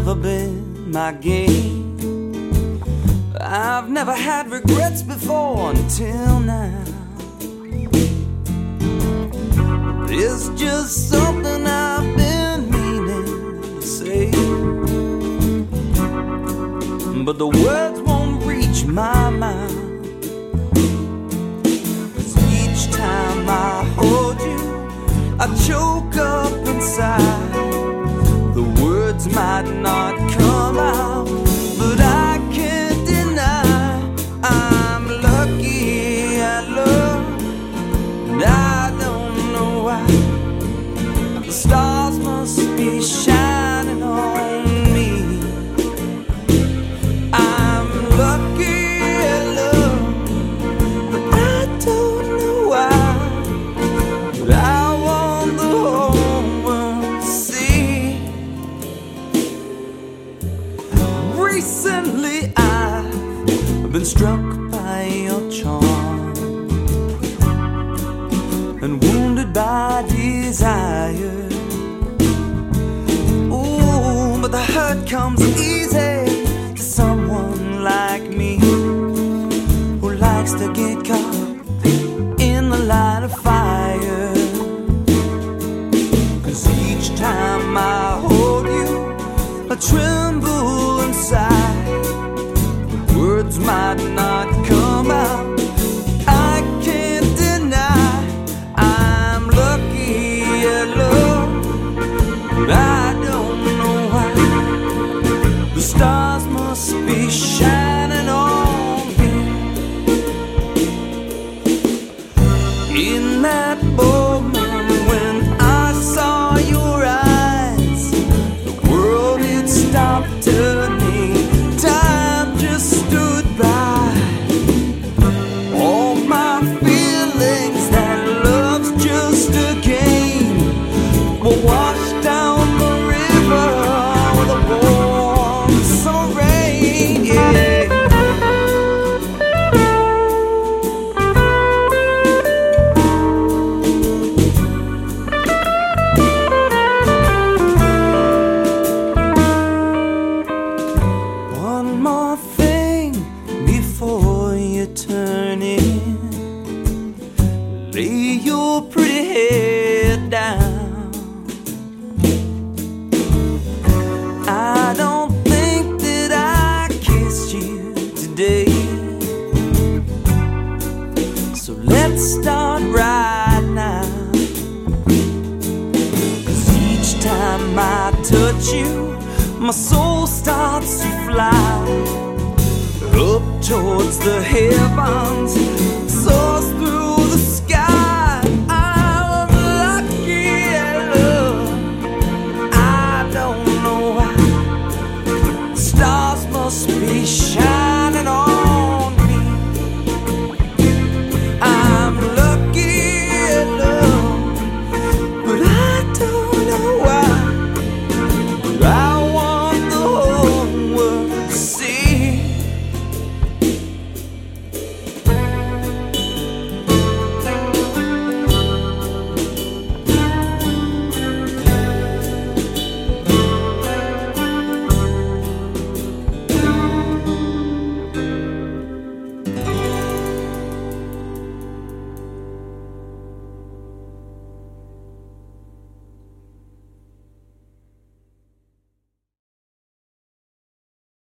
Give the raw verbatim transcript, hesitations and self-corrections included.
never been my game. I've never had regrets before until now. It's just something I've been meaning to say, but the words won't reach my mouth. 'Cause each time I hold you, I choke up inside. The words might not come out, but I can't deny I'm lucky at love, and I don't know why. The stars must be shining on me. I'm lucky at love, but I don't know why. But I want the whole world to see. Recently I've been struck by your charm and wounded by desire. Ooh, but the hurt comes easy to someone like me, who likes to get caught in the line of fire. 'Cause each time I hold you, I tremble inside. The words might not come out, I can't deny I'm lucky at love, but I don't know why. The stars must be shining on me. In that moment when I saw your eyes, the world had stopped turning, time just stood by. All my feelings that love's just a game were washed down the river with a warm summer rain, yeah. One more thing before you turn in, lay your pretty head down. I don't think that I kissed you today, so let's start right now. 'Cause each time I touch you, my soul starts to fly up towards the heavens, soars through